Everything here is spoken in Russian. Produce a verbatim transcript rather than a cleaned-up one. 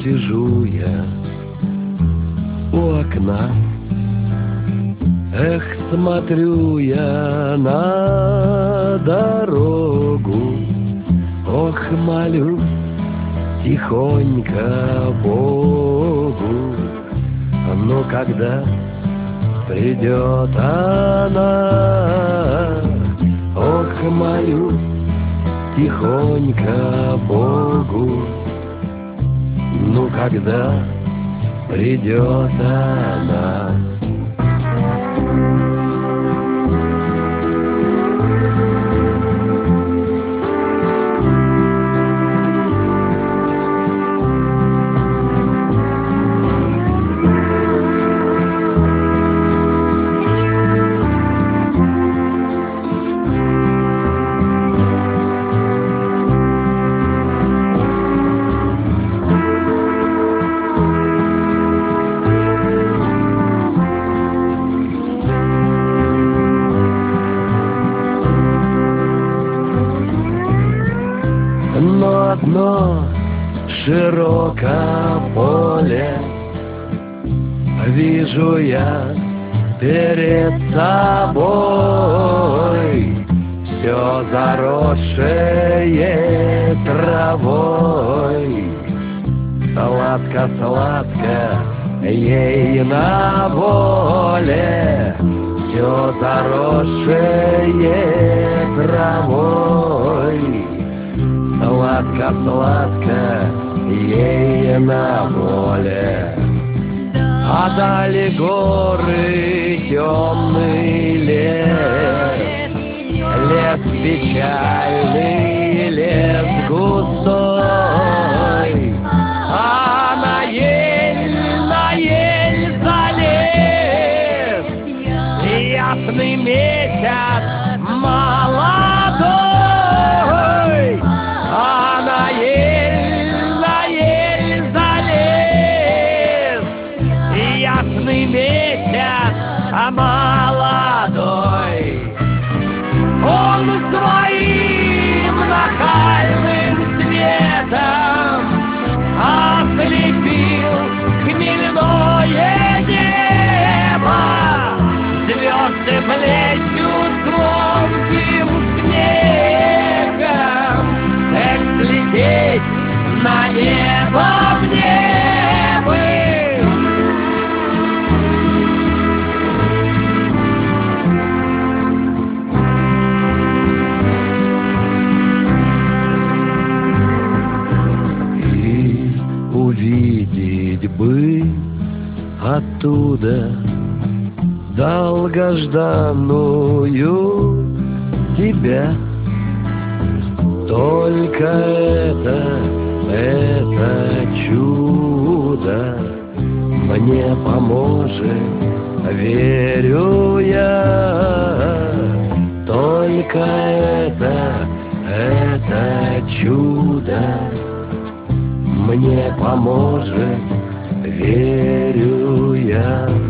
сижу я у окна. Эх, смотрю я на дорогу, ох, молюсь тихонько Богу. Ну, когда придет она, ох, молюсь тихонько Богу. Ну, когда придет она. Но одно широкое поле вижу я перед собой, все заросшее травой. Сладко-сладко ей на воле, все заросшее травой. Сладко-сладко ей на воле. А дали горы, темный лес, лес печальный, лес густой. А на ель, на ель залез ясный месяц молодой. А на ель, на ель залез ясный месяц молодой. Он своим нахальным светом ослепил хмельное небо. Звезды плещут звонким смехом. Эх, слететь на небо мне бы. И увидеть бы оттуда долгожданную тебя. Только это, это чудо мне поможет, верю я. Только это, это чудо мне поможет, верю я.